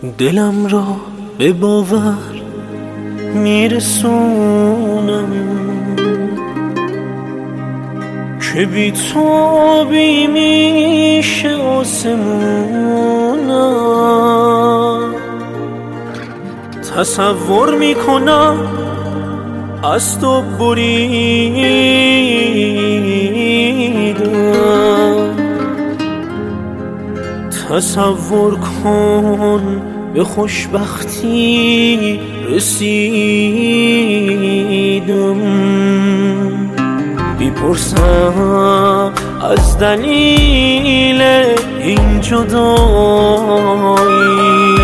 دلم را به باور میرسونم که بی تو بی میشه آسمونم. تصور میکنم از تو بریدم، تصور کن به خوشبختی رسیدم. میپرسم از دلیل این جدایی،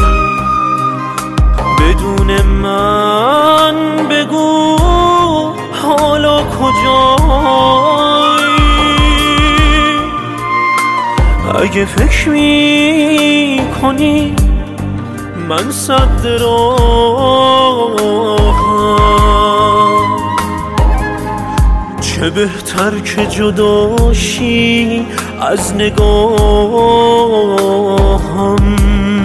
بدون من بگو حالا کجایی. اگه فکر میکنی من سد راهم، چه بهتر که جداشی از نگاهم.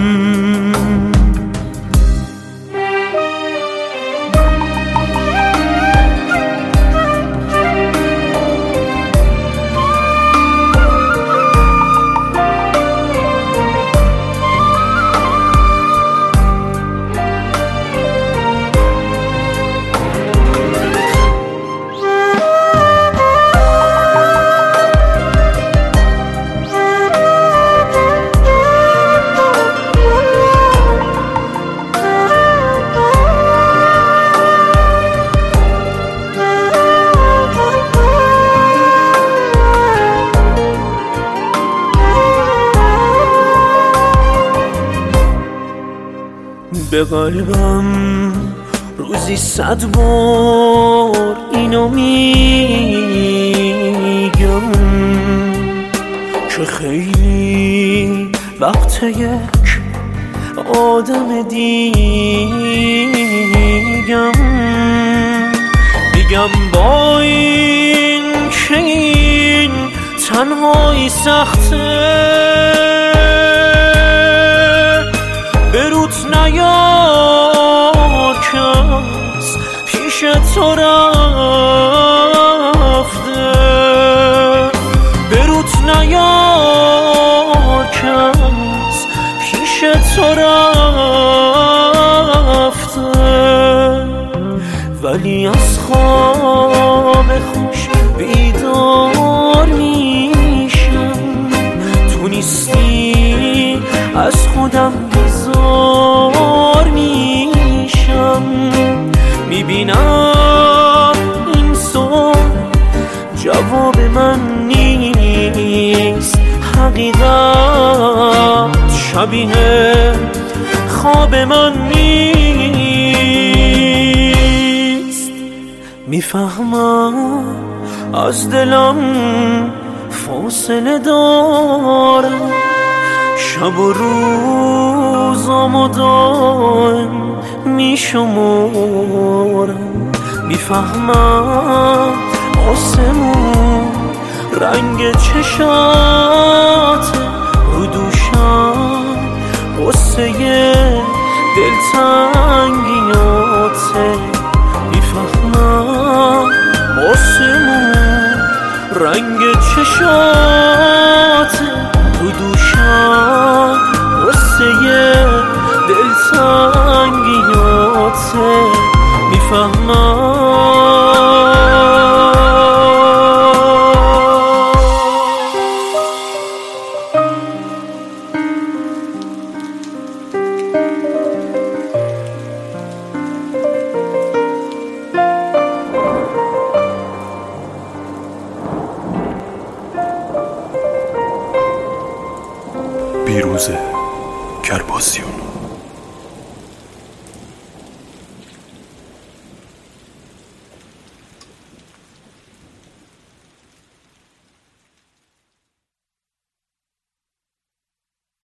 به قلبم روزی 100 بار اینو میگم که خیلی وقت یک آدم دیگم. میگم با این که این تنهایی سخته، بروت نیار کس پیش تو رفته، بروت نیار کس پیش تو رفته. ولی از خواب خوش بیدار میشم، تو نیستی از خودم بیزار میشم. میبینم این سوال جواب من نیست، حقیقت شبیه خواب من نیست. میفهمم از دلم فاصله دارم، شب و روزامو دائم میشمارم. میفهمم آسمون رنگ چشات، رو دوشم قصه دلتنگیاته. میفهمم آسمون رنگ چشات، رو دوشم قصه دلتنگیاته. میفهمم بیروزه کرباسیون.